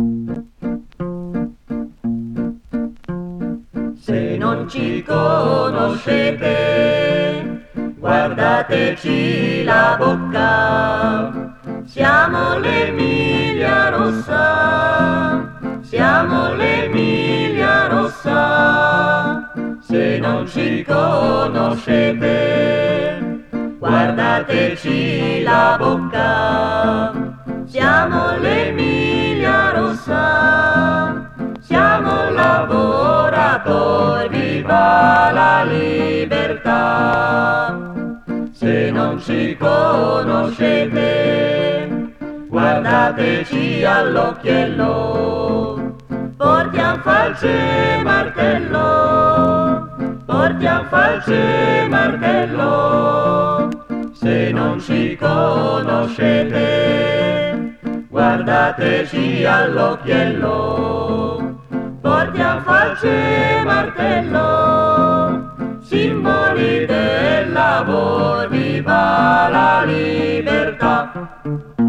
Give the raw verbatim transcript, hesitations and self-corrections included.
Se non ci conoscete, guardateci la bocca. Siamo l'Emilia Rossa, siamo l'Emilia Rossa. Se non ci conoscete, guardateci la bocca. Siamo l'Emilia Rossa, siamo lavoratori, viva la libertà. Se non ci conoscete, guardateci all'occhiello. Portiamo falce e martello, portiamo falce e martello. Se non ci conoscete, guardateci all'occhiello. Portiamo falce e martello, simboli del lavoro, viva la libertà.